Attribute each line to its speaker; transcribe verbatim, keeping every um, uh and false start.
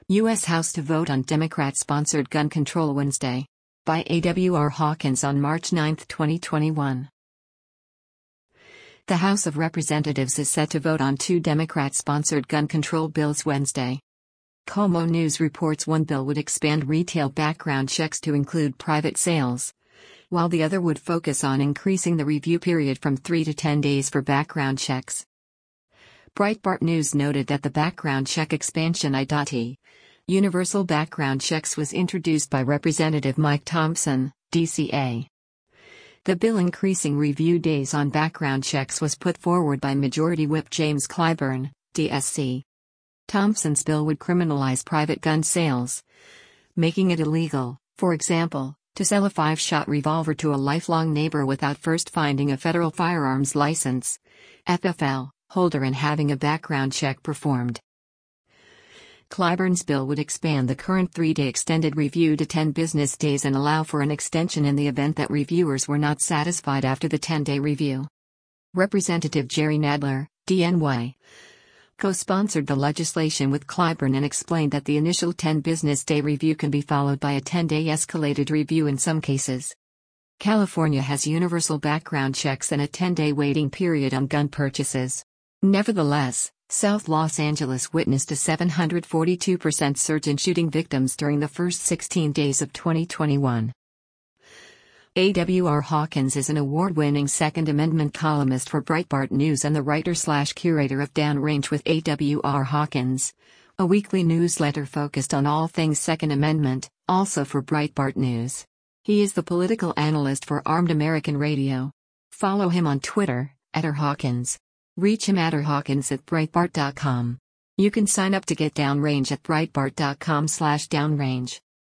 Speaker 1: U S House to vote on Democrat-sponsored gun control Wednesday. By A W R Hawkins on March ninth, twenty twenty-one. The House of Representatives is set to vote on two Democrat-sponsored gun control bills Wednesday. Como News reports one bill would expand retail background checks to include private sales, while the other would focus on increasing the review period from three to ten days for background checks. Breitbart News noted that the background check expansion I D Universal Background Checks was introduced by Representative Mike Thompson, D C A. The bill increasing review days on background checks was put forward by Majority Whip James Clyburn, D S C. Thompson's bill would criminalize private gun sales, making it illegal, for example, to sell a five-shot revolver to a lifelong neighbor without first finding a federal firearms license F F L holder and having a background check performed. Clyburn's bill would expand the current three-day extended review to ten business days and allow for an extension in the event that reviewers were not satisfied after the ten-day review. Representative Jerry Nadler, D N Y, co-sponsored the legislation with Clyburn and explained that the initial ten business day review can be followed by a ten-day escalated review in some cases. California has universal background checks and a ten-day waiting period on gun purchases. Nevertheless, South Los Angeles witnessed a seven hundred forty-two percent surge in shooting victims during the first sixteen days of twenty twenty-one. A W R Hawkins is an award-winning Second Amendment columnist for Breitbart News and the writer-slash-curator of Downrange with A W R Hawkins, a weekly newsletter focused on all things Second Amendment, also for Breitbart News. He is the political analyst for Armed American Radio. Follow him on Twitter, at R Hawkins. Reach him at r hawkins at breitbart dot com. You can sign up to get Downrange at breitbart dot com slash downrange.